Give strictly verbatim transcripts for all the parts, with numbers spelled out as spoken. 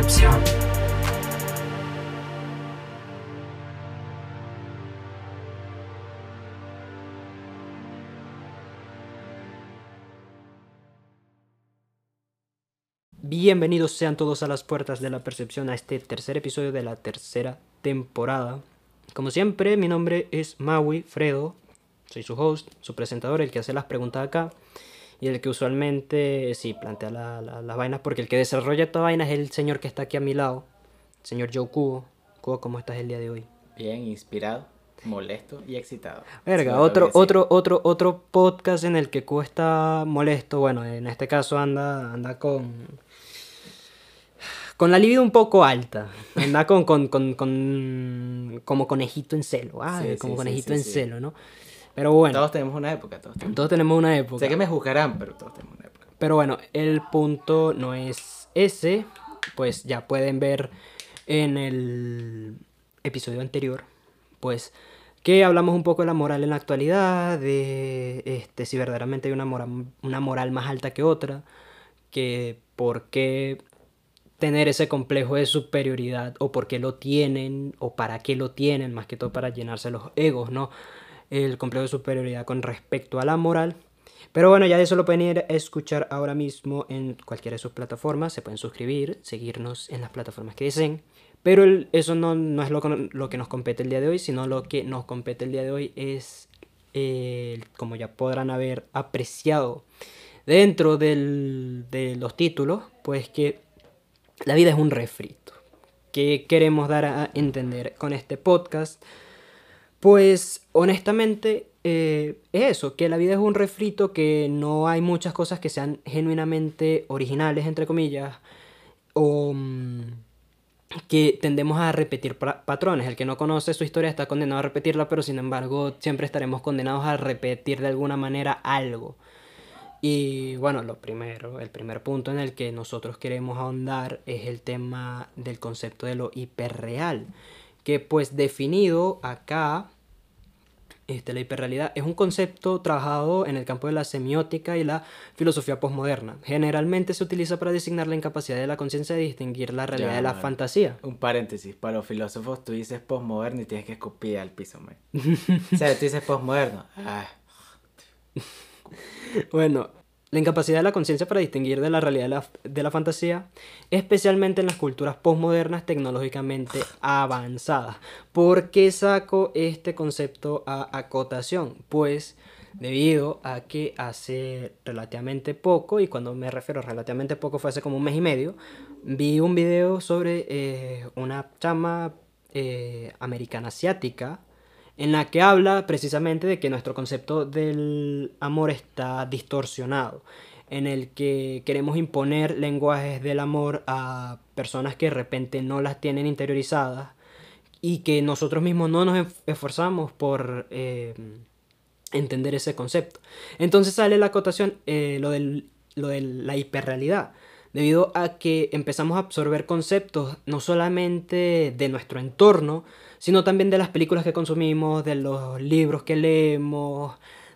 percepción. Bienvenidos sean todos a las puertas de la percepción, a este tercer episodio de la tercera temporada. Como siempre, mi nombre es Maui Fredo, soy su host, su presentador, el que hace las preguntas acá y el que usualmente, sí, plantea la, la, las vainas, porque el que desarrolla esta vaina es el señor que está aquí a mi lado, el señor Joe Cubo. Cubo, ¿cómo estás el día de hoy? Bien, inspirado, molesto y excitado. Verga, Sí, lo otro, que sí. otro, otro, otro podcast en el que Cubo está molesto. Bueno, en este caso anda, anda con... Con la libido un poco alta. Anda con, con, con, con- como conejito en celo. Ah, Sí, como sí, conejito sí, en sí. celo, ¿no? Pero bueno, Todos tenemos una época, todos tenemos. todos tenemos una época. Sé que me juzgarán, pero todos tenemos una época. Pero bueno, el punto no es ese. Pues ya pueden ver en el episodio anterior, pues, que hablamos un poco de la moral en la actualidad, de este, si verdaderamente hay una moral, una moral más alta que otra, que por qué tener ese complejo de superioridad, o por qué lo tienen, o para qué lo tienen, más que todo para llenarse los egos, ¿no? El complejo de superioridad con respecto a la moral. Pero bueno, ya eso lo pueden ir a escuchar ahora mismo en cualquiera de sus plataformas. Se pueden suscribir, seguirnos en las plataformas que deseen. Pero el- eso no, no es lo, que- lo que nos compete el día de hoy, sino lo que nos compete el día de hoy es, eh, como ya podrán haber apreciado dentro del- de los títulos, pues que la vida es un refrito. ¿Qué queremos dar a entender con este podcast? Pues honestamente eh, es eso, que la vida es un refrito, que no hay muchas cosas que sean genuinamente originales, entre comillas, o mm, que tendemos a repetir pra- patrones. El que no conoce su historia está condenado a repetirla, pero sin embargo siempre estaremos condenados a repetir de alguna manera algo. Y bueno, lo primero, el primer punto en el que nosotros queremos ahondar es el tema del concepto de lo hiperreal, que pues definido acá, este, la hiperrealidad es un concepto trabajado en el campo de la semiótica y la filosofía posmoderna. Generalmente se utiliza para designar la incapacidad de la conciencia de distinguir la realidad Ya, de la man. fantasía. Un paréntesis, para los filósofos tú dices postmoderno y tienes que escupir al piso, man. O sea, tú dices postmoderno. Ah, Bueno, la incapacidad de la conciencia para distinguir de la realidad de la, de la fantasía, especialmente en las culturas postmodernas tecnológicamente avanzadas. ¿Por qué saco este concepto a acotación? Pues debido a que hace relativamente poco, y cuando me refiero a relativamente poco fue hace como un mes y medio, vi un video sobre eh, una chama eh, americana asiática en la que habla precisamente de que nuestro concepto del amor está distorsionado, en el que queremos imponer lenguajes del amor a personas que de repente no las tienen interiorizadas y que nosotros mismos no nos esf- esforzamos por eh, entender ese concepto. Entonces sale la acotación, eh, lo, del, lo de la hiperrealidad, debido a que empezamos a absorber conceptos no solamente de nuestro entorno, sino también de las películas que consumimos, de los libros que leemos,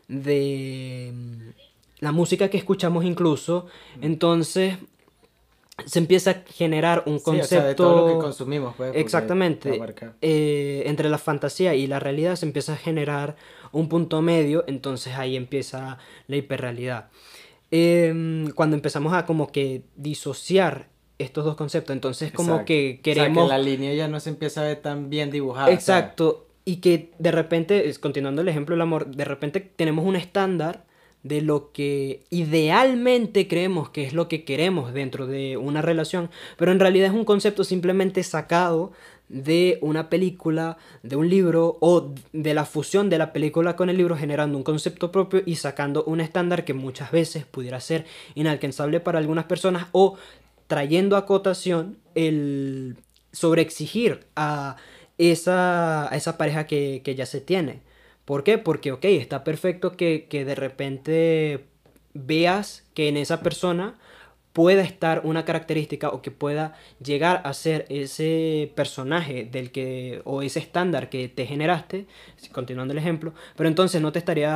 de mm, la música que escuchamos incluso. Entonces se empieza a generar un sí, o sea, de todo lo que concepto. consumimos, pues, porque Exactamente. abarca. Eh, entre la fantasía y la realidad se empieza a generar un punto medio, entonces ahí empieza la hiperrealidad. Em, cuando empezamos a como que disociar estos dos conceptos, entonces como Exacto. que O queremos... sea, que la línea ya no se empieza a ver tan bien dibujada. o sea, Exacto, y que de repente, es- continuando el ejemplo del amor, de repente tenemos un estándar de lo que idealmente creemos que es lo que queremos dentro de una relación, pero en realidad es un concepto simplemente sacado de una película, de un libro, o de la fusión de la película con el libro, generando un concepto propio y sacando un estándar que muchas veces pudiera ser inalcanzable para algunas personas, o trayendo a cotación el sobreexigir a esa, a esa pareja que, que ya se tiene. ¿Por qué? Porque, ok, está perfecto que, que de repente veas que en esa persona pueda estar una característica, o que pueda llegar a ser ese personaje del que, o ese estándar que te generaste, continuando el ejemplo, pero entonces no te estarías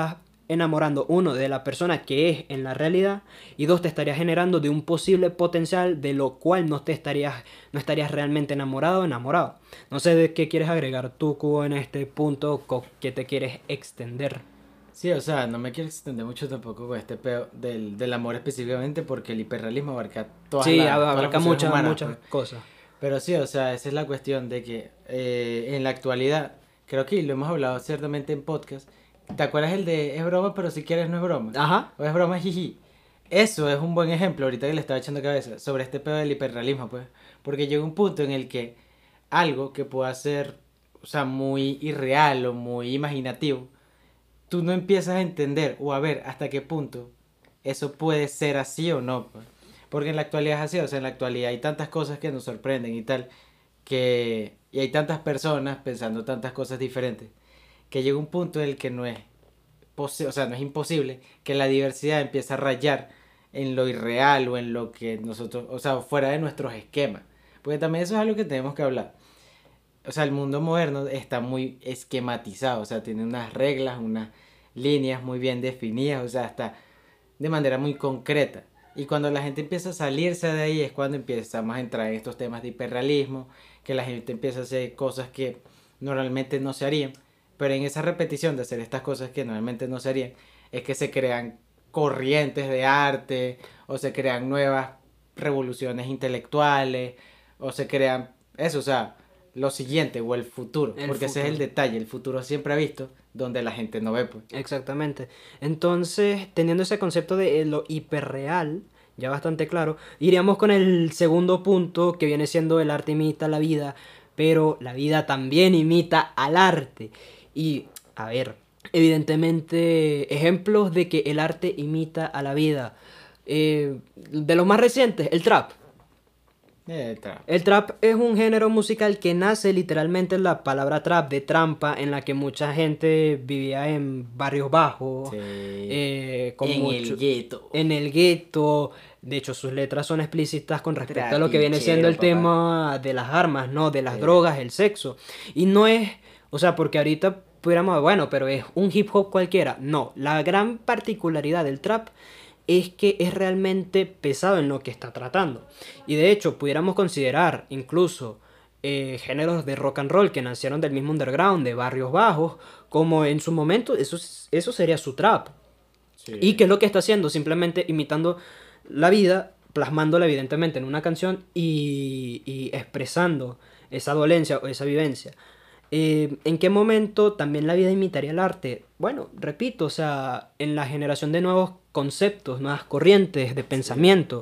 enamorando, uno, de la persona que es en la realidad, y dos, te estarías generando de un posible potencial de lo cual no te estarías, no estarías realmente enamorado o enamorado. No sé de qué quieres agregar tú, Cubo, en este punto co- que te quieres extender. Sí, o sea, no me quiero extender mucho tampoco con este peo del, del amor específicamente porque el hiperrealismo abarca todas Sí, las, ab- todas las abarca funciones muchas, humanas, pues. muchas cosas. Pero sí, o sea, esa es la cuestión de que eh, en la actualidad, creo que lo hemos hablado ciertamente en podcast. ¿Te acuerdas el de es broma, pero si quieres no es broma? Ajá. O es broma, jiji. Eso es un buen ejemplo, ahorita que le estaba echando cabeza, sobre este pedo del hiperrealismo, pues. Porque llega un punto en el que algo que pueda ser, o sea, muy irreal o muy imaginativo, tú no empiezas a entender o a ver hasta qué punto eso puede ser así o no, pues. Porque en la actualidad es así, o sea, en la actualidad hay tantas cosas que nos sorprenden y tal, que y hay tantas personas pensando tantas cosas diferentes, que llega un punto en el que no es posi- o sea, no es imposible que la diversidad empiece a rayar en lo irreal o en lo que nosotros, o sea, fuera de nuestros esquemas. Porque también eso es algo que tenemos que hablar. O sea, el mundo moderno está muy esquematizado, o sea, tiene unas reglas, unas líneas muy bien definidas, o sea, está de manera muy concreta. Y cuando la gente empieza a salirse de ahí es cuando empezamos a entrar en estos temas de hiperrealismo, que la gente empieza a hacer cosas que normalmente no se harían, pero en esa repetición de hacer estas cosas que normalmente no se harían, es que se crean corrientes de arte, o se crean nuevas revoluciones intelectuales, o se crean eso, o sea, lo siguiente, o el futuro, El porque ese es el futuro. detalle, el futuro siempre ha visto donde la gente no ve, pues. Exactamente. Entonces, teniendo ese concepto de eh, lo hiperreal, ya bastante claro, iríamos con el segundo punto que viene siendo el arte imita la vida, pero la vida también imita al arte. Y, a ver, evidentemente, ejemplos de que el arte imita a la vida. Eh, de los más recientes, el trap. Eh, tra- El trap es un género musical que nace literalmente en la palabra trap de trampa, en la que mucha gente vivía en barrios bajos, Sí. eh, con En el mucho, gueto. en el gueto. De hecho, sus letras son explícitas con respecto a lo que viene siendo Trapichero, el papá. tema de las armas, ¿no? De las Eh, drogas, el sexo. Y no es, o sea, porque ahorita pudiéramos, bueno, pero es un hip hop cualquiera. No, la gran particularidad del trap es que es realmente pesado en lo que está tratando. Y de hecho, pudiéramos considerar incluso eh, géneros de rock and roll que nacieron del mismo underground, de barrios bajos, como en su momento, eso, es- eso sería su trap. ¿Y qué sí. es lo que está haciendo? Simplemente imitando la vida, plasmándola evidentemente en una canción y, y expresando esa dolencia o esa vivencia. Eh, ¿en qué momento también la vida imitaría el arte? Bueno, repito, o sea, en la generación de nuevos conceptos, nuevas corrientes de Sí. pensamiento.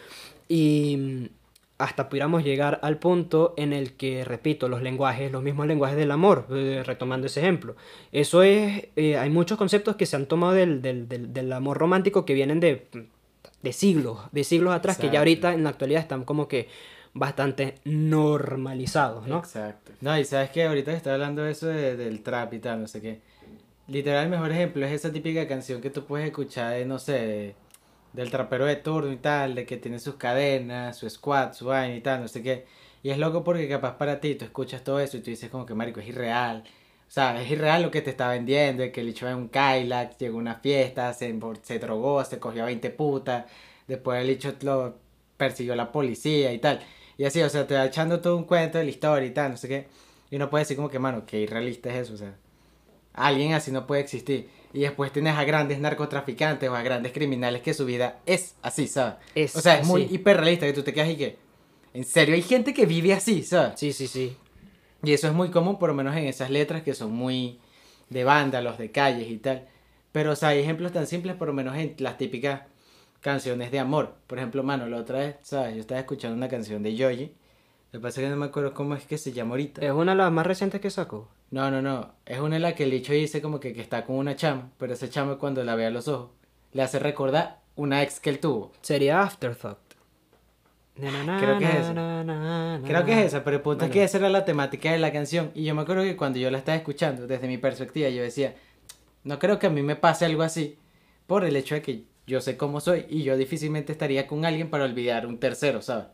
Y mm, hasta pudiéramos llegar al punto en el que, repito, los lenguajes, los mismos lenguajes del amor, eh, retomando ese ejemplo. Eso es, eh, hay muchos conceptos que se han tomado del, del, del, del amor romántico que vienen de, de siglos, de siglos atrás, que ya Exacto. ahorita en la actualidad están como que bastante normalizados, ¿no? Exacto. No, y sabes que ahorita que está hablando de eso de- del trap y tal, no sé qué. Literal, el mejor ejemplo es esa típica canción que tú puedes escuchar de, no sé, de- del trapero de turno y tal, de que tiene sus cadenas, su squad, su vaina y tal, no sé qué. Y es loco porque capaz para ti tú escuchas todo eso y tú dices como que marico, es irreal. O sea, es irreal lo que te está vendiendo, de que el hecho en un Cadillac, llegó a una fiesta, se, embor- se drogó, se cogió a veinte putas, después el hecho lo persiguió la policía y tal. Y así, o sea, te va echando todo un cuento de la historia y tal, no sé qué. Y uno puede decir como que, mano, qué irrealista es eso, o sea. Alguien así no puede existir. Y después tienes a grandes narcotraficantes o a grandes criminales que su vida es así, ¿sabes? O Es sea, es muy así. hiperrealista que tú te quedas y que... En serio, hay gente que vive así, ¿sabes? Sí, sí, sí. Y eso es muy común, por lo menos en esas letras que son muy de vándalos, de calles y tal. Pero, o sea, hay ejemplos tan simples, por lo menos en las típicas canciones de amor. Por ejemplo, mano, la otra vez, ¿sabes? Yo estaba escuchando una canción de Yoji. Lo que pasa es que no me acuerdo cómo es que se llama ahorita. Es una de las más recientes que sacó. No, no, no. Es una en la que el dicho dice como que, que está con una chama, pero esa chama cuando la ve a los ojos le hace recordar una ex que él tuvo. Sería Afterthought. Na, na, Creo na, que es na, esa. na, na, Creo que na. es esa, pero el punto es Bueno, que esa era la temática de la canción. Y yo me acuerdo que cuando yo la estaba escuchando, desde mi perspectiva, yo decía, no creo que a mí me pase algo así, por el hecho de que yo sé cómo soy y yo difícilmente estaría con alguien para olvidar un tercero, ¿sabes?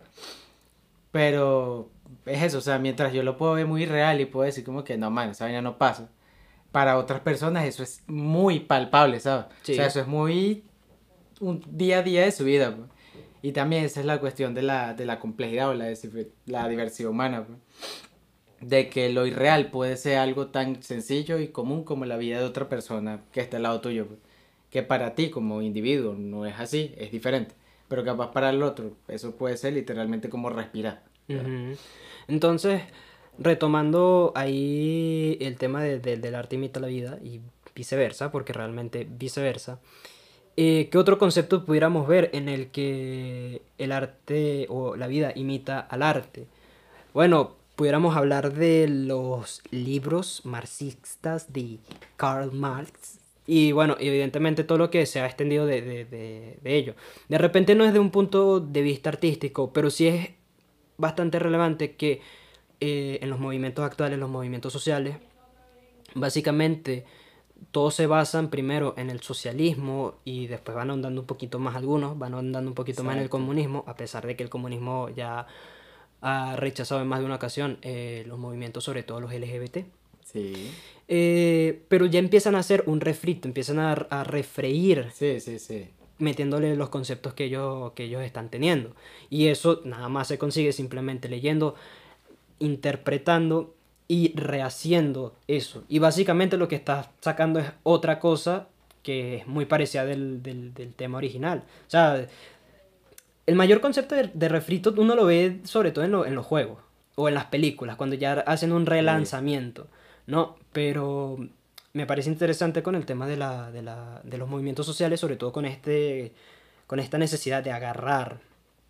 Pero es eso, o sea, mientras yo lo puedo ver muy real y puedo decir como que no, man, esa vaina no pasa. para otras personas eso es muy palpable, ¿sabes? O Sí. sea, eso es muy un día a día de su vida, pues. Y también esa es la cuestión de la, de la complejidad o la, desif- la diversidad humana, pues. De que lo irreal puede ser algo tan sencillo y común como la vida de otra persona que está al lado tuyo, pues. Que para ti como individuo no es así, es diferente. Pero capaz para el otro, eso puede ser literalmente como respirar. ¿Sabes? Ujú. Entonces, retomando ahí el tema de- de- del arte imita la vida y viceversa, porque realmente viceversa, eh, ¿qué otro concepto pudiéramos ver en el que el arte o la vida imita al arte? Bueno, pudiéramos hablar de los libros marxistas de Karl Marx. Y bueno, evidentemente todo lo que se ha extendido de, de, de, de ello. De repente no es de un punto de vista artístico, pero sí es bastante relevante que eh, en los movimientos actuales, los movimientos sociales, básicamente todos se basan primero en el socialismo y después van ahondando un poquito más algunos, van ahondando un poquito más en el Exacto. comunismo, a pesar de que el comunismo ya ha rechazado en más de una ocasión eh, los movimientos, sobre todo los L G B T. Sí. Eh, pero ya empiezan a hacer un refrito, empiezan a, a refreír Sí, sí, sí. metiéndole los conceptos que ellos, que ellos están teniendo. Y eso nada más se consigue simplemente leyendo, interpretando y rehaciendo eso. Y básicamente lo que está sacando es otra cosa que es muy parecida del, del, del tema original. O sea, el mayor concepto de, de refrito uno lo ve sobre todo en, lo- en los juegos o en las películas, cuando ya hacen un Sí. relanzamiento, ¿no? Pero me parece interesante con el tema de, la, de, la, de los movimientos sociales, sobre todo con, este, con esta necesidad de agarrar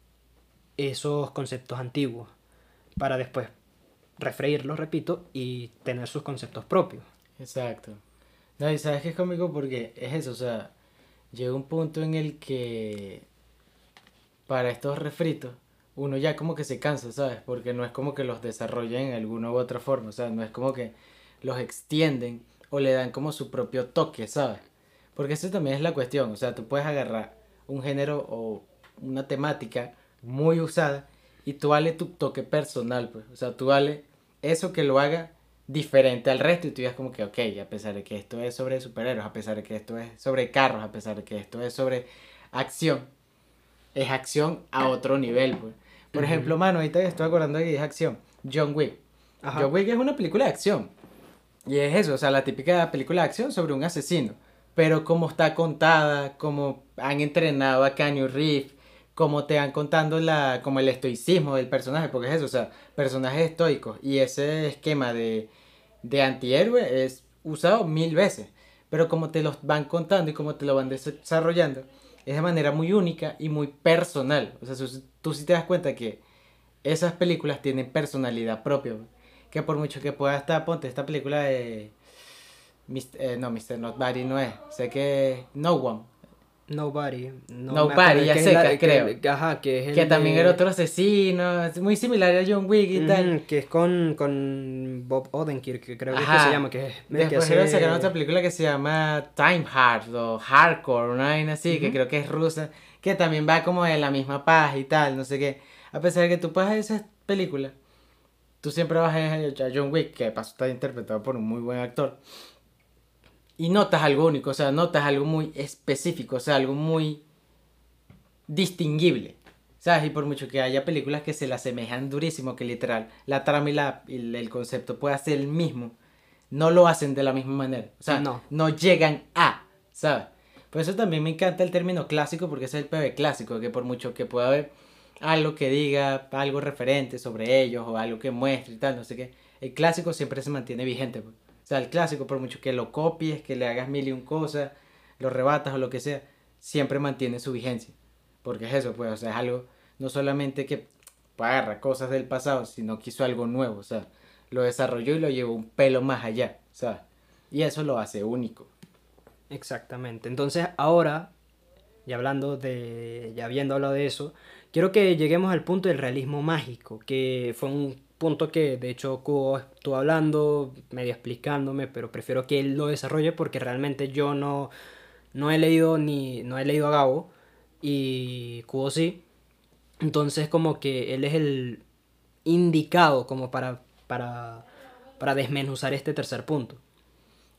esos conceptos antiguos para después refreírlos, repito, y tener sus conceptos propios. Exacto. No, y sabes que es cómico porque es eso, o sea, llega un punto en el que para estos refritos uno ya como que se cansa, ¿sabes? Porque no es como que los desarrollen en alguna u otra forma, o sea, no es como que los extienden o le dan como su propio toque, ¿sabes? Porque eso también es la cuestión, o sea, tú puedes agarrar un género o una temática muy usada y tú dale tu toque personal, pues, o sea, tú dale eso que lo haga diferente al resto y tú digas como que, ok, a pesar de que esto es sobre superhéroes, a pesar de que esto es sobre carros, a pesar de que esto es sobre acción, es acción a otro nivel, pues. Por Ujú. ejemplo, mano, ahorita estoy acordando de que es acción. John Wick. John Ajá. Wick es una película de acción. Y es eso, o sea, la típica película de acción sobre un asesino. Pero como está contada, como han entrenado a Keanu Reeves, como te van contando la, como el estoicismo del personaje, porque es eso, o sea, personajes estoicos. Y ese esquema de, de antihéroe es usado mil veces. Pero como te los van contando y como te lo van desarrollando, es de manera muy única y muy personal. O sea, tú, tú sí te das cuenta que esas películas tienen personalidad propia. Que por mucho que pueda estar, ponte esta película de... Mis- eh, no, mister Nobody no es. Sé que No One. Nobody, no me acuerdo, Nobody, a que es secas, la, que, creo. el- ajá, que es Que el también era de, otro asesino. Es muy similar a John Wick y tal. ujú, que es con, con Bob Odenkirk, que creo que es que se llama, Ajá. que es el que Después creo que sacaron otra hace, película que se llama Time Hard o Hardcore, una vaina así, que ujú. creo que es rusa, que también va como de la misma paz y tal, no sé qué. A pesar de que tú pasas esas películas, tú siempre vas a a John Wick, que de paso está interpretado por un muy buen actor, y notas algo único, o sea, notas algo muy específico, o sea, algo muy distinguible. ¿Sabes? Y por mucho que haya películas que se le asemejan durísimo, que literal, la trama y, la, y el concepto pueda ser el mismo, no lo hacen de la misma manera. O sea, No, no llegan a, ¿sabes? Por eso también me encanta el término clásico, porque ese es el P B clásico, que por mucho que pueda haber algo que diga, algo referente sobre ellos, o algo que muestre y tal, no sé qué, el clásico siempre se mantiene vigente. Pues. O sea, el clásico, por mucho que lo copies, que le hagas mil y un cosas, lo rebatas o lo que sea, siempre mantiene su vigencia. Porque es eso, pues, o sea, es algo, no solamente que agarra cosas del pasado, sino que hizo algo nuevo, o sea, lo desarrolló y lo llevó un pelo más allá, ¿sabes? Y eso lo hace único. exactamente. Entonces ahora, ya hablando de, ya habiendo hablado de eso, quiero que lleguemos al punto del realismo mágico, que fue un punto que de hecho Kubo estuvo hablando, medio explicándome, pero prefiero que él lo desarrolle porque realmente yo no, no he leído ni, no he leído a Gabo y Kubo sí. Entonces como que él es el indicado como para, para, para desmenuzar este tercer punto.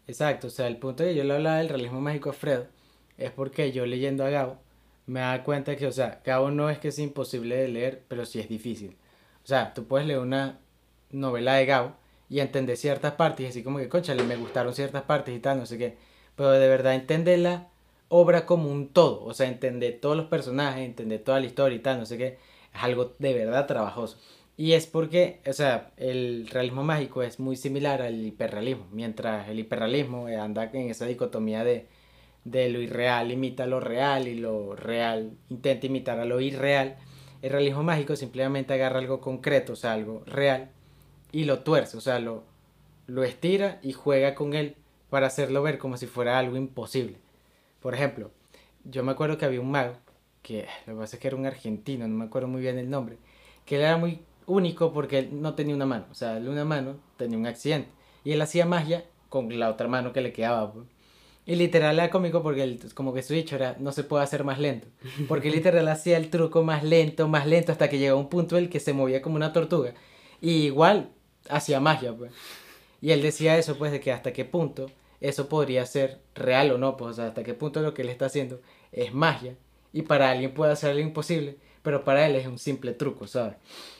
Exacto, o sea, el punto que yo le hablaba del realismo mágico a Fredo es porque yo leyendo a Gabo me da cuenta que, o sea, Gabo no es que sea imposible de leer, pero sí es difícil. O sea, tú puedes leer una novela de Gabo y entender ciertas partes y así como que, cónchale, me gustaron ciertas partes y tal, no sé qué. Pero de verdad entender la obra como un todo, o sea, entender todos los personajes, entender toda la historia y tal, no sé qué, es algo de verdad trabajoso. Y es porque, o sea, el realismo mágico es muy similar al hiperrealismo, mientras el hiperrealismo anda en esa dicotomía de, de lo irreal imita lo real y lo real intenta imitar a lo irreal. El realismo mágico simplemente agarra algo concreto, o sea, algo real, y lo tuerce, o sea, lo, lo estira y juega con él para hacerlo ver como si fuera algo imposible. Por ejemplo, yo me acuerdo que había un mago, que lo que pasa es que era un argentino, no me acuerdo muy bien el nombre, que él era muy único porque él no tenía una mano, o sea, él una mano tenía un accidente, y él hacía magia con la otra mano que le quedaba, pues. Y literal era cómico porque él, como que su dicho era, no se puede hacer más lento, porque literal hacía el truco más lento, más lento, hasta que llegó a un punto en el que se movía como una tortuga, y igual hacía magia, pues. Y él decía eso, pues, de que hasta qué punto eso podría ser real o no, pues, o sea, hasta qué punto lo que él está haciendo es magia. Y para alguien puede hacer algo imposible, pero para él es un simple truco, ¿sabes?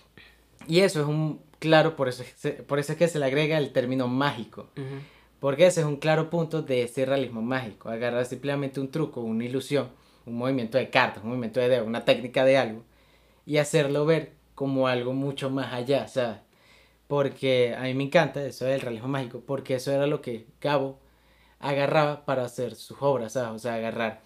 Y eso es un claro, por eso, por eso es que se le agrega el término mágico. Ujú. Porque ese es un claro punto de ese realismo mágico. Agarrar simplemente un truco, una ilusión, un movimiento de cartas, un movimiento de dedo, una técnica de algo, y hacerlo ver como algo mucho más allá, ¿sabes? Porque a mí me encanta eso del realismo mágico, porque eso era lo que Gabo agarraba para hacer sus obras, ¿sabes? O sea, agarrar,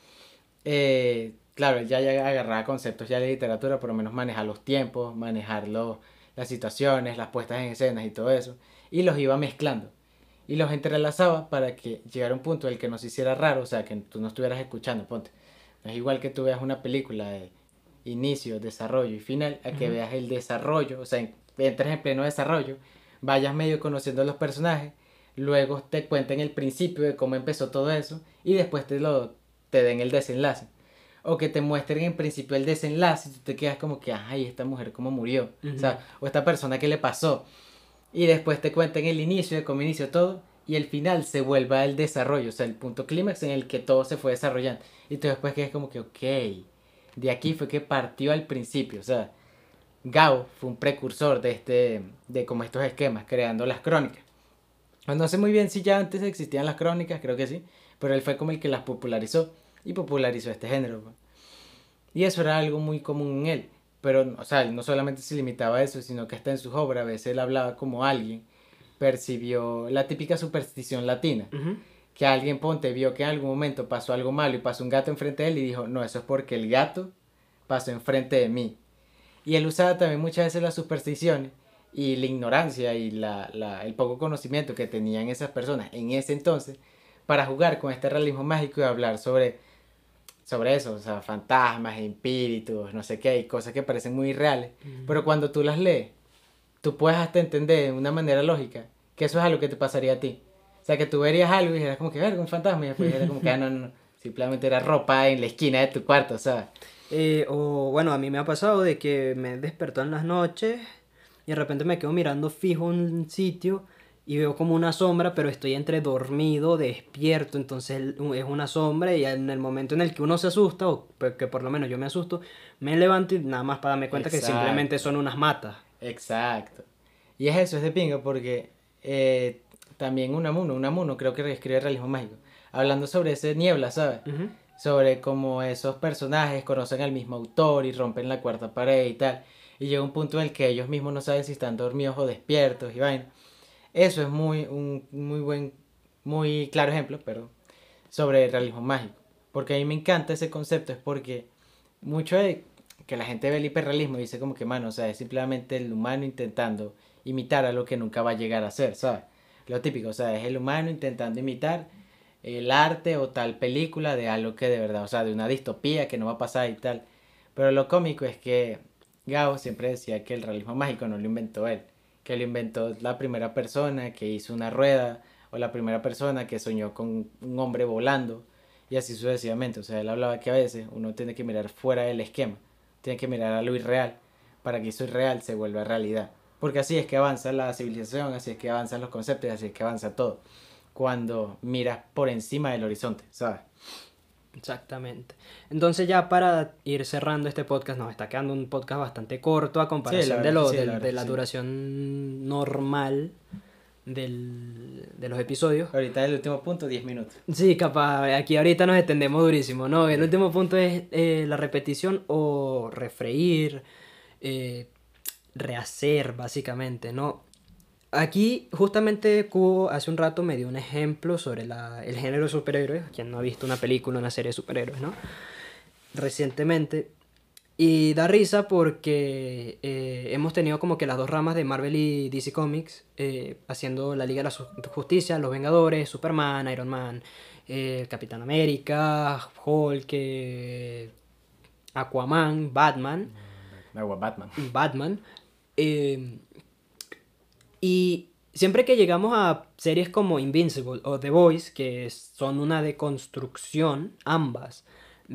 eh, claro, él ya, ya agarraba conceptos ya de literatura, por lo menos manejar los tiempos, manejar los- las situaciones, las puestas en escenas y todo eso, y los iba mezclando. Y los entrelazaba para que llegara un punto en el que no se hiciera raro, o sea, que tú no estuvieras escuchando, ponte. No es igual que tú veas una película de inicio, desarrollo y final, a que Ujú. veas el desarrollo, o sea, en- entres en pleno desarrollo, vayas medio conociendo a los personajes, luego te cuenten el principio de cómo empezó todo eso y después te lo te den el desenlace. O que te muestren en principio el desenlace y tú te quedas como que, ay, esta mujer cómo murió, o Ujú. sea, o esta persona qué le pasó. Y después te cuenten el inicio de cómo inició todo y el final se vuelva el desarrollo, o sea, el punto clímax en el que todo se fue desarrollando. Y tú después quedas como que, ok, de aquí fue que partió al principio, o sea, Gao fue un precursor de este, de como estos esquemas, creando las crónicas. Pues no sé muy bien si ya antes existían las crónicas, creo que sí, pero él fue como el que las popularizó y popularizó este género, pues. Y eso era algo muy común en él. Pero, o sea, él no solamente se limitaba a eso, sino que hasta en sus obras a veces él hablaba como alguien percibió la típica superstición latina. Ujú. Que alguien, ponte, vio que en algún momento pasó algo malo y pasó un gato enfrente de él y dijo, no, eso es porque el gato pasó enfrente de mí. Y él usaba también muchas veces las supersticiones y la ignorancia y la, la- el poco conocimiento que tenían esas personas en ese entonces para jugar con este realismo mágico y hablar sobre sobre eso, o sea, fantasmas, espíritus, no sé qué, y cosas que parecen muy reales, pero Ujú. cuando tú las lees, tú puedes hasta entender de una manera lógica que eso es algo que te pasaría a ti. O sea, que tú verías algo y dijeras como que, verga, un fantasma, y después era como que, ah, no, no, no, simplemente era ropa en la esquina de tu cuarto, ¿sabes? Eh, o bueno, a mí me ha pasado de que me despertó en las noches y de repente me quedo mirando fijo un sitio y veo como una sombra, pero estoy entre dormido, despierto, entonces el- es una sombra y en el momento en el que uno se asusta, o pe- que por lo menos yo me asusto, me levanto y nada más para darme cuenta que simplemente Exacto, son unas matas. exacto. Y es eso, es de pinga, porque eh, también Unamuno, Unamuno creo que escribe realismo mágico, hablando sobre ese niebla, ¿sabes? Ujú. Sobre cómo esos personajes conocen al mismo autor y rompen la cuarta pared y tal. Y llega un punto en el que ellos mismos no saben si están dormidos o despiertos y vaina. Eso es muy, un muy buen, muy claro ejemplo, perdón, sobre el realismo mágico. Porque a mí me encanta ese concepto, es porque mucho de que la gente ve el hiperrealismo y dice como que, mano, o sea, es simplemente el humano intentando imitar a lo que nunca va a llegar a ser, ¿sabes? Lo típico, o sea, es el humano intentando imitar el arte o tal película de algo que de verdad, o sea, de una distopía que no va a pasar y tal. Pero lo cómico es que Gao siempre decía que el realismo mágico no lo inventó él, que lo inventó la primera persona que hizo una rueda o la primera persona que soñó con un hombre volando y así sucesivamente. O sea, él hablaba que a veces uno tiene que mirar fuera del esquema, tiene que mirar a lo irreal para que eso irreal se vuelva realidad. Porque así es que avanza la civilización, así es que avanzan los conceptos, así es que avanza todo. cuando miras por encima del horizonte, ¿sabes? Exactamente. Entonces ya para ir cerrando este podcast, nos está quedando un podcast bastante corto a Sí, la comparación de, verdad lo, que sí, del- la verdad de que la sí. duración normal del, de los episodios. Ahorita el último punto, diez minutos. Sí, capaz, aquí ahorita nos extendemos durísimo, ¿no? El último punto es eh, la repetición o refreír, eh, rehacer, básicamente, ¿no? Aquí, justamente, Cubo hace un rato me dio un ejemplo sobre la, el género de superhéroes. Quien no ha visto una película, una serie de superhéroes, ¿no? Recientemente. Y da risa porque eh, hemos tenido como que las dos ramas de Marvel y D C Comics eh, haciendo la Liga de la Su- Justicia, Los Vengadores, Superman, Iron Man, eh, Capitán América, Hulk, eh, Aquaman, Batman, Agua Batman. Batman. eh, y siempre que llegamos a series como Invincible o The Boys, que son una deconstrucción, ambas,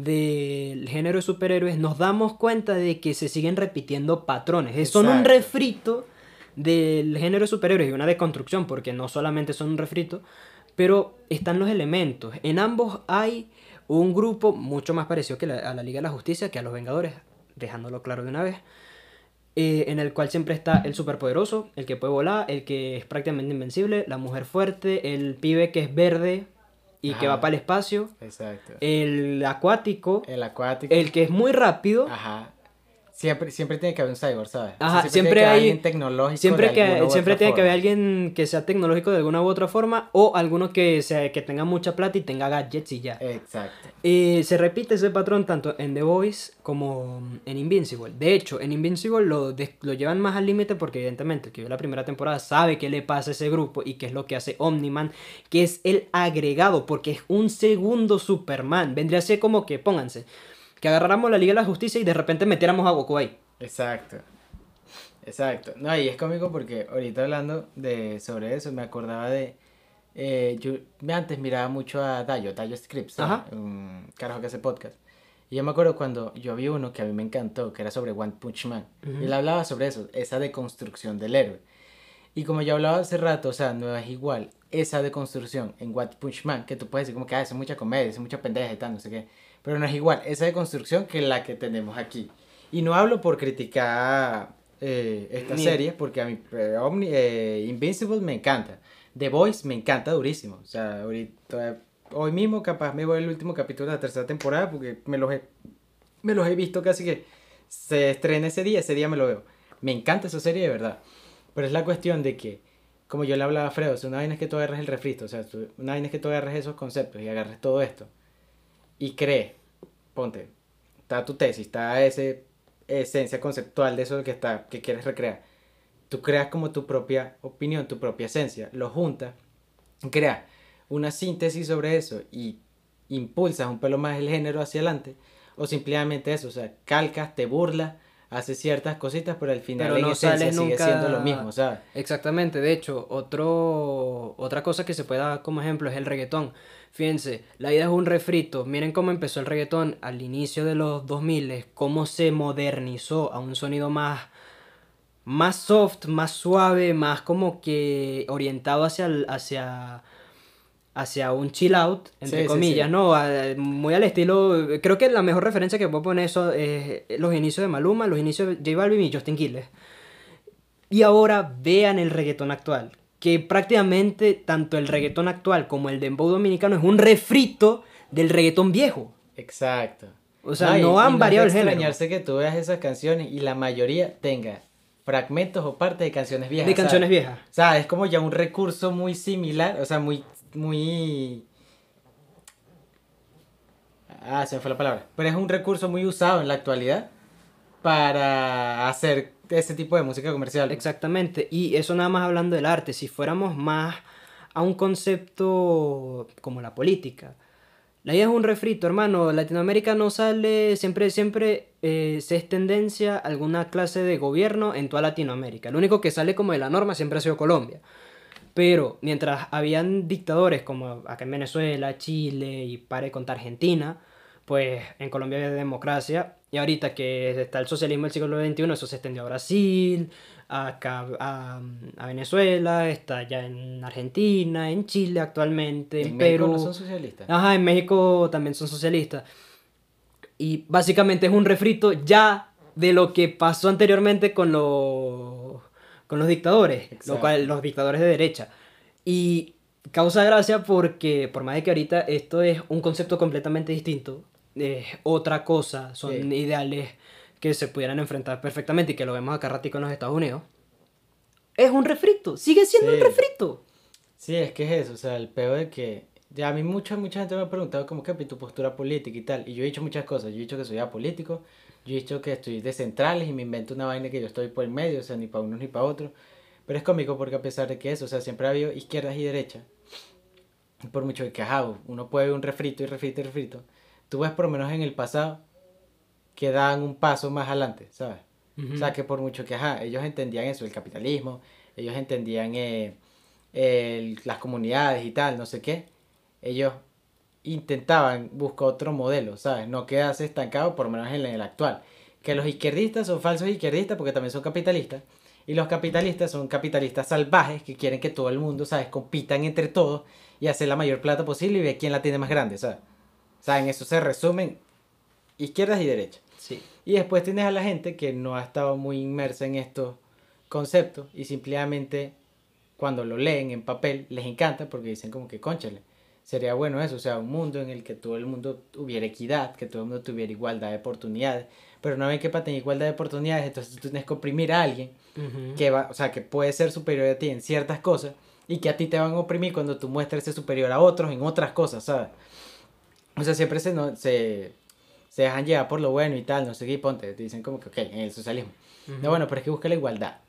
del género de superhéroes, nos damos cuenta de que se siguen repitiendo patrones. Eh, Son un Exacto. refrito del género de superhéroes y una deconstrucción, porque no solamente son un refrito, pero están los elementos. En ambos hay un grupo mucho más parecido que la- a la Liga de la Justicia, que a los Vengadores, dejándolo claro de una vez, eh, en el cual siempre está el superpoderoso, el que puede volar, el que es prácticamente invencible, la mujer fuerte, el pibe que es verde y que Ajá. va para el espacio, Exacto. el acuático, El acuático. el que es muy rápido. Ajá. Siempre, siempre tiene que haber un cyborg, ¿sabes? O sea, Ajá, siempre, siempre tiene que haber hay- alguien tecnológico Siempre, de que, alguna u siempre otra tiene que haber forma. alguien que sea tecnológico de alguna u otra forma o alguno que, sea, que tenga mucha plata y tenga gadgets y ya. Exacto. Eh, se repite ese patrón tanto en The Voice como en Invincible. De hecho, en Invincible lo, des- lo llevan más al límite porque evidentemente el que vio la primera temporada sabe qué le pasa a ese grupo y qué es lo que hace Omni-Man, que es el agregado porque es un segundo Superman. Vendría a ser como que, pónganse, que agarráramos la Liga de la Justicia y de repente metiéramos a Goku ahí. Exacto. Exacto. No, y es cómico porque ahorita hablando de sobre eso me acordaba de eh, yo antes miraba mucho a Dayo, Dayo Scripts, ¿sabes? Ajá. Un carajo que hace podcast. Y yo me acuerdo cuando yo vi uno que a mí me encantó, que era sobre One Punch Man. Ujú. Y él hablaba sobre eso, esa deconstrucción del héroe. Y como yo hablaba hace rato, o sea, no es igual esa deconstrucción en One Punch Man, que tú puedes decir como que ah, eso es mucha comedia, eso es mucha pendeja y tal, no sé qué. Pero no es igual esa deconstrucción que la que tenemos aquí. Y no hablo por criticar eh, esta Ni- serie, porque a mí eh, Omni- eh, Invincible me encanta. The Voice me encanta durísimo. O sea, ahorita, hoy mismo capaz me voy al último capítulo de la tercera temporada porque me los he, me los he visto casi que se estrena ese día, ese día me lo veo. Me encanta esa serie de verdad. Pero es la cuestión de que, como yo le hablaba a Fredo, o sea, una vaina es que tú agarres el refrito, o sea, tú- una vaina es que tú agarres esos conceptos y agarres todo esto y crees, ponte, está tu tesis, está esa esencia conceptual de eso que, está, que quieres recrear. Tú creas como tu propia opinión, tu propia esencia, lo juntas, creas una síntesis sobre eso y impulsas un pelo más el género hacia adelante, o simplemente eso, o sea, calcas, te burlas, haces ciertas cositas, pero al final Pero en no esencia sales sigue nunca... siendo lo mismo, ¿sabes? Exactamente, de hecho, otro, otra cosa que se puede dar como ejemplo es el reggaetón. Fíjense, la idea es un refrito. Miren cómo empezó el reggaetón al inicio de los dos mil, cómo se modernizó a un sonido más, más soft, más suave, más como que orientado hacia, el- hacia, hacia un chill out, entre Sí, sí, comillas, sí. ¿no? A- muy al estilo, creo que la mejor referencia que puedo poner eso es los inicios de Maluma, los inicios de J Balvin y Justin Quiles. Y ahora vean el reggaetón actual, que prácticamente tanto el reggaetón actual como el dembow dominicano es un refrito del reggaetón viejo. Exacto. O sea, y- no y han es variado de el género. extrañarse que tú veas esas canciones y la mayoría tenga fragmentos o partes de canciones viejas. De canciones ¿sabes? viejas. O sea, es como ya un recurso muy similar, o sea, muy, muy... Ah, se me fue la palabra. Pero es un recurso muy usado en la actualidad para hacer ese tipo de música comercial. Exactamente. Y eso nada más hablando del arte. Si fuéramos más a un concepto como la política. La idea es un refrito, hermano. Latinoamérica no sale, siempre, siempre eh, se es tendencia a alguna clase de gobierno en toda Latinoamérica. Lo único que sale como de la norma siempre ha sido Colombia. Pero mientras habían dictadores como acá en Venezuela, Chile y pare de contar Argentina, pues en Colombia había democracia Y ahorita que está el socialismo del siglo veintiuno, eso se extendió a Brasil, acá a, a Venezuela, está ya en Argentina, en Chile actualmente, en En México no son Perú. socialistas. Ajá, en México también son socialistas. Y básicamente es un refrito ya de lo que pasó anteriormente con los, con los dictadores, lo cual, Exacto. los dictadores de derecha. Y causa gracia porque, por más de que ahorita esto es un concepto completamente distinto, es otra cosa, son Sí. ideales que se pudieran enfrentar perfectamente y que lo vemos acá ratico en los Estados Unidos. Es un refrito, sigue siendo un Sí. refrito. Sí, es que es eso, o sea, el peo de que ya a mí mucha, mucha gente me ha preguntado como que tu postura política y tal, y yo he dicho muchas cosas, yo he dicho que soy apolítico, yo he dicho que estoy de centrales y me invento una vaina que yo estoy por el medio, o sea, ni para unos ni para otros, pero es cómico porque a pesar de que eso, o sea, siempre ha habido izquierdas y derechas, por mucho que ajá, uno puede ver un refrito y refrito y refrito, tú ves por lo menos en el pasado que dan un paso más adelante, ¿sabes? O Ujú. sea, que por mucho que ajá, ellos entendían eso, el capitalismo, ellos entendían eh, el- las comunidades y tal, no sé qué, ellos intentaban buscar otro modelo, ¿sabes? No quedarse estancados, por lo menos en el actual. Que los izquierdistas son falsos izquierdistas porque también son capitalistas. Y los capitalistas son capitalistas salvajes que quieren que todo el mundo, ¿sabes? Compitan entre todos y hacer la mayor plata posible y ver quién la tiene más grande, ¿sabes? O sea, en eso se resumen izquierdas y derechas. Sí. Y después tienes a la gente que no ha estado muy inmersa en estos conceptos y simplemente cuando lo leen en papel les encanta porque dicen como que conchale, sería bueno eso, o sea, un mundo en el que todo el mundo tuviera equidad, que todo el mundo tuviera igualdad de oportunidades, pero no ven que para tener igualdad de oportunidades entonces tú tienes que oprimir a alguien Ujú. que va, o sea, que puede ser superior a ti en ciertas cosas y que a ti te van a oprimir cuando tú muestres ser superior a otros en otras cosas, ¿sabes? O sea, siempre se, no, se, se dejan llevar por lo bueno y tal, no sé qué, y ponte, te dicen como que, ok, en el socialismo. No, Ujú. bueno, pero es que busca la igualdad.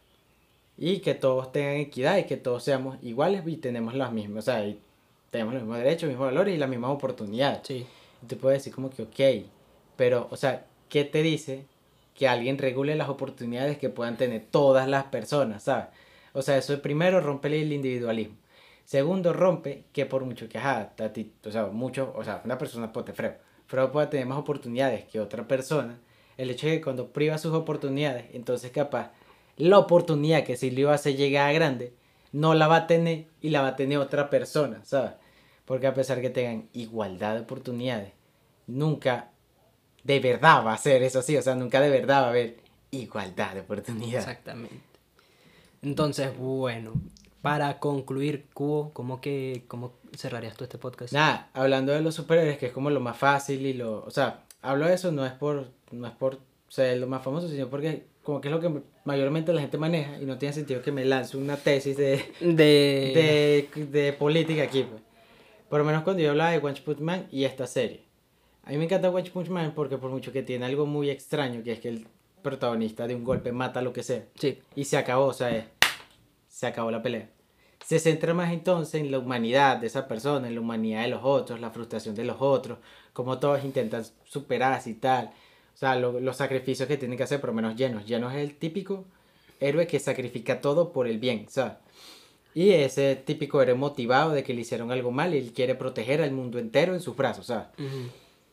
Y que todos tengan equidad y que todos seamos iguales y tenemos las mismas, o sea, y tenemos los mismos derechos, los mismos valores y las mismas oportunidades. Sí. Y tú puedes decir como que, ok, pero, o sea, ¿qué te dice que alguien regule las oportunidades que puedan tener todas las personas, ¿sabes? O sea, eso primero rompe el individualismo. Segundo, rompe que por mucho que, ajá, a ti, o sea, mucho, o sea, una persona, ponte Freud, Freud puede tener más oportunidades que otra persona. El hecho de que cuando priva sus oportunidades, entonces capaz la oportunidad que si le iba a hacer llegar a grande, no la va a tener y la va a tener otra persona, ¿sabes? Porque a pesar que tengan igualdad de oportunidades, nunca de verdad va a ser eso así, o sea, nunca de verdad va a haber igualdad de oportunidades. Exactamente. Entonces, bueno, para concluir, Cubo, ¿cómo que cómo cerrarías tú este podcast? Nada, hablando de los superhéroes, que es como lo más fácil y lo, o sea, hablo de eso no es por, no es por ser lo más famoso, sino porque como que es lo que mayormente la gente maneja y no tiene sentido que me lance una tesis de, De... de, de política aquí, pues. Por lo menos cuando yo hablaba de One Punch Man y esta serie. A mí me encanta One Punch Man porque por mucho que tiene algo muy extraño, que es que el protagonista de un golpe mata lo que sea. Sí. Y se acabó, o sea, se acabó la pelea. Se centra más entonces en la humanidad de esa persona, en la humanidad de los otros, la frustración de los otros, cómo todos intentan superarse y tal. O sea, lo- los sacrificios que tienen que hacer, por lo menos Genos. Genos es el típico héroe que sacrifica todo por el bien, ¿sabes? Y ese típico héroe motivado de que le hicieron algo mal y él quiere proteger al mundo entero en sus brazos, ¿sabes? Ujú.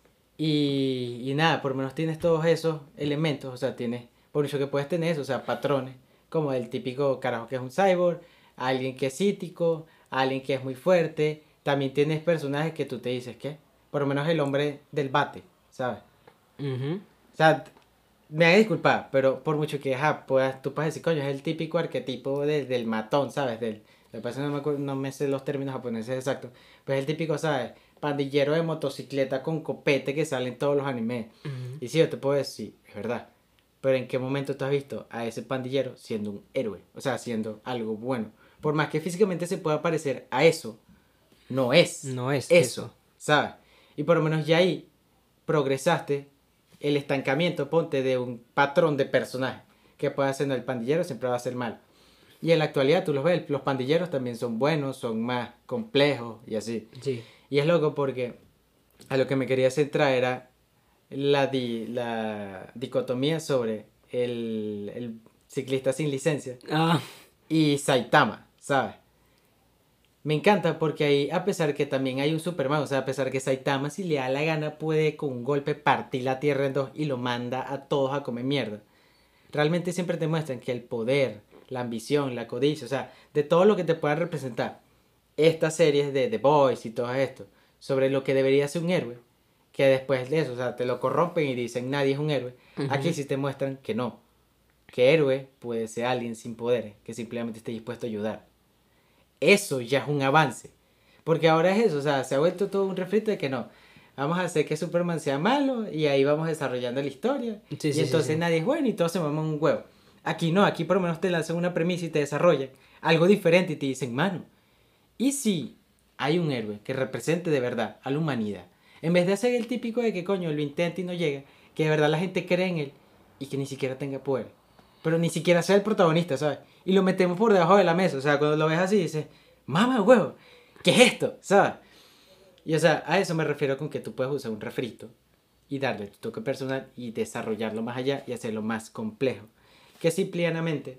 Y, y nada, por lo menos tienes todos esos elementos, o sea, tienes, por mucho que puedes tener eso, o sea, patrones, como el típico carajo que es un cyborg, alguien que es psíquico, alguien que es muy fuerte, también tienes personajes que tú te dices que, por lo menos el hombre del bate, ¿sabes? Ujú. O sea, me haga disculpar, pero por mucho que, ajá, puedas, tú puedes decir, coño, es el típico arquetipo de- del matón, ¿sabes? Del, lo que pasa es que no me, acuerdo- no me sé los términos japoneses exactos, pues es el típico, ¿sabes? Pandillero de motocicleta con copete que sale en todos los animes. Ujú. Y sí, yo te puedo decir, es verdad. Pero ¿en qué momento tú has visto a ese pandillero siendo un héroe? O sea, siendo algo bueno. Por más que físicamente se pueda parecer a eso, no es No es eso, eso. ¿sabes? Y por lo menos ya ahí progresaste el estancamiento, ponte, de un patrón de personaje que puede hacer, no, el pandillero siempre va a ser malo. Y en la actualidad tú los ves, los pandilleros también son buenos, son más complejos y así. Sí. Y es loco porque a lo que me quería centrar era la, di- la dicotomía sobre el, el ciclista sin licencia Ah, y Saitama, ¿sabes? Me encanta porque ahí, a pesar que también hay un Superman, o sea, a pesar que Saitama, si le da la gana, puede con un golpe partir la Tierra en dos y lo manda a todos a comer mierda. Realmente siempre te muestran que el poder, la ambición, la codicia, o sea, de todo lo que te pueda representar estas series de The Boys y todo esto, sobre lo que debería ser un héroe, que después de eso, o sea, te lo corrompen y dicen nadie es un héroe. Ujú. Aquí sí te muestran que no, que héroe puede ser alguien sin poderes, que simplemente esté dispuesto a ayudar. Eso ya es un avance. Porque ahora es eso, o sea, se ha vuelto todo un refrito de que no. Vamos a hacer que Superman sea malo y ahí vamos desarrollando la historia. Sí, y sí, sí, entonces sí. nadie es bueno y todos se maman un huevo. Aquí no, aquí por lo menos te lanzan una premisa y te desarrollan algo diferente y te dicen, mano, ¿y si hay un héroe que represente de verdad a la humanidad? En vez de hacer el típico de que coño lo intenta y no llega, que de verdad la gente cree en él y que ni siquiera tenga poder. Pero ni siquiera sea el protagonista, ¿sabes? Y lo metemos por debajo de la mesa. O sea, cuando lo ves así dices, mamá huevo, ¿qué es esto? ¿Sabes? Y o sea, a eso me refiero con que tú puedes usar un refrito y darle tu toque personal y desarrollarlo más allá y hacerlo más complejo. Que simplemente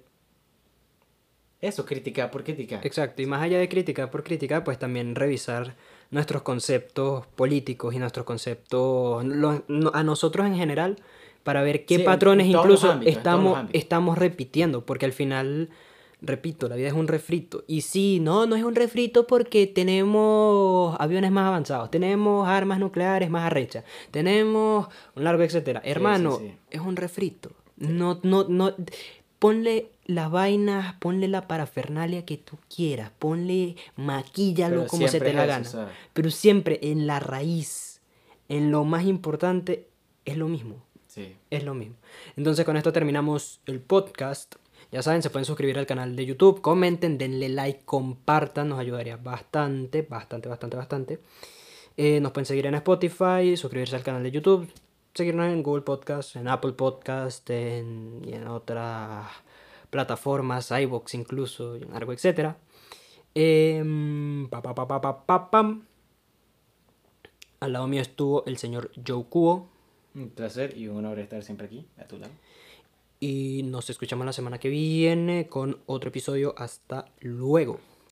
eso, criticar por criticar. Exacto, y más allá de criticar por criticar, pues también revisar nuestros conceptos políticos y nuestros conceptos lo- no- a nosotros en general para ver qué Sí, en, patrones en todos los incluso ámbitos, en todos los estamos, ámbitos. estamos repitiendo, porque al final, repito, la vida es un refrito. Y sí, no, no es un refrito porque tenemos aviones más avanzados, tenemos armas nucleares más arrechas, tenemos un largo etcétera. Sí, sí, Hermano, sí. es un refrito. Sí. No, no, no. Ponle las vainas, ponle la parafernalia que tú quieras, ponle, maquíllalo Pero como se siempre te la es eso, gana. ¿sabes? Pero siempre en la raíz, en lo más importante, es lo mismo. Sí. Es lo mismo. Entonces con esto terminamos el podcast. Ya saben, se pueden suscribir al canal de YouTube, comenten, denle like, compartan, nos ayudaría bastante, bastante, bastante, bastante. Eh, nos pueden seguir en Spotify, suscribirse al canal de YouTube, seguirnos en Google Podcast, en Apple Podcast, en, y en otras plataformas, iVoox incluso, y en algo, etcétera. Em, pa, pa, pa, pa, pa, pa, pam. Al lado mío estuvo el señor Joe Kuo. Un placer y un honor estar siempre aquí, a tu lado. Y nos escuchamos la semana que viene con otro episodio. Hasta luego.